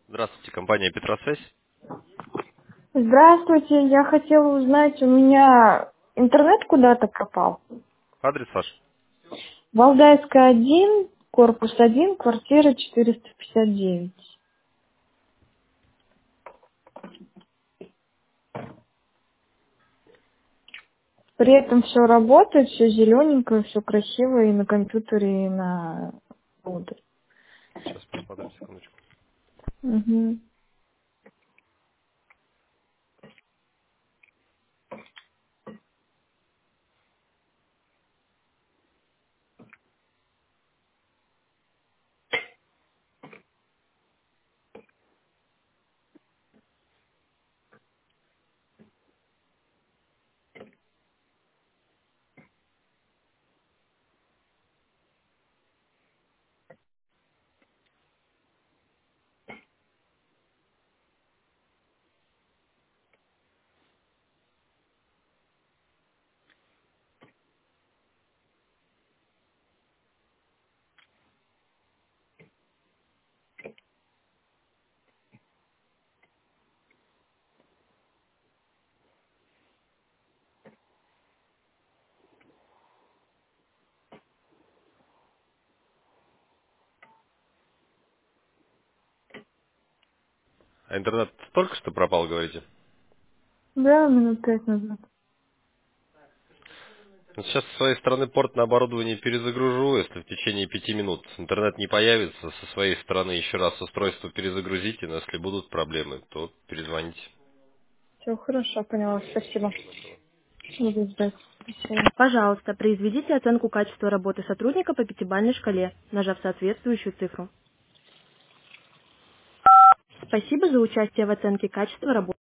Здравствуйте, компания Петросвязь. Здравствуйте, я хотела узнать, у меня интернет куда-то пропал. Адрес ваш. Валдайская, 1, корпус 1, квартира 459. При этом все работает, все зелененькое, все красиво и на компьютере, и на роутере. Сейчас посмотрим, секундочку. Мгм. А интернет только что пропал, говорите? Да, минут 5 назад. Ну, сейчас со своей стороны порт на оборудование перезагружу. Если в течение 5 минут интернет не появится, со своей стороны еще раз устройство перезагрузите. Но если будут проблемы, то перезвоните. Все хорошо, поняла, спасибо. Доброго. Буду ждать. Спасибо. Пожалуйста, произведите оценку качества работы сотрудника по пятибалльной шкале, нажав соответствующую цифру. Спасибо за участие в оценке качества работы.